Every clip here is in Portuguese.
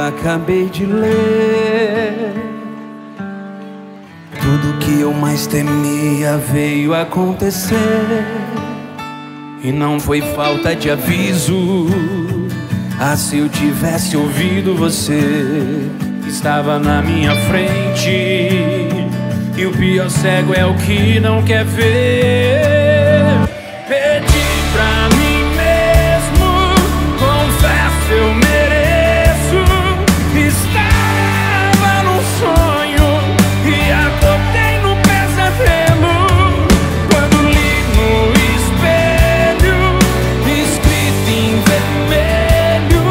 acabei de ler. Tudo que eu mais temia veio acontecer. E não foi falta de aviso. Ah, se eu tivesse ouvido você, estava na minha frente. E o pior cego é o que não quer ver. Pedi pra mim mesmo, confesso eu mereço. Estava num sonho e acordei no pesadelo, quando li no espelho, escrito em vermelho: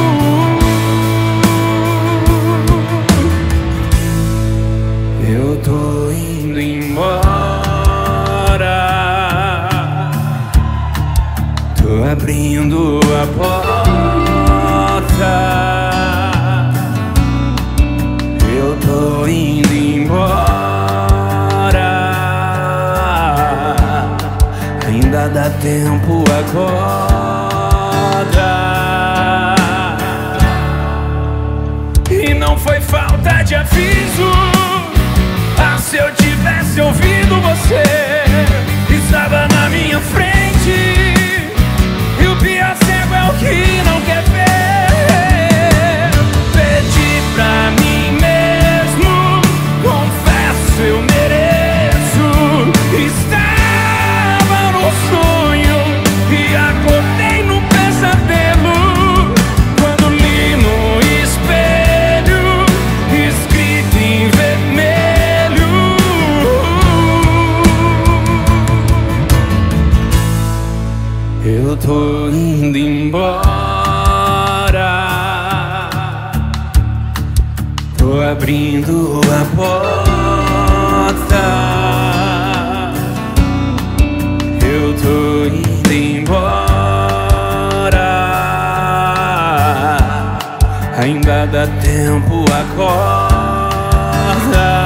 eu tô indo embora, tô abrindo a porta, eu tô indo embora, ainda dá tempo, acorda. E não foi falta de aviso. Ah, se eu tivesse ouvido você, estava na minha frente. E o pior cego é o que não quer ver. Pedi pra mim mesmo, confesso eu mereço. Estava num sonho e acordei num pesadelo, quando li no espelho, escrito em vermelho: eu tô indo embora, tô abrindo a porta, eu tô indo embora, ainda dá tempo, acorda.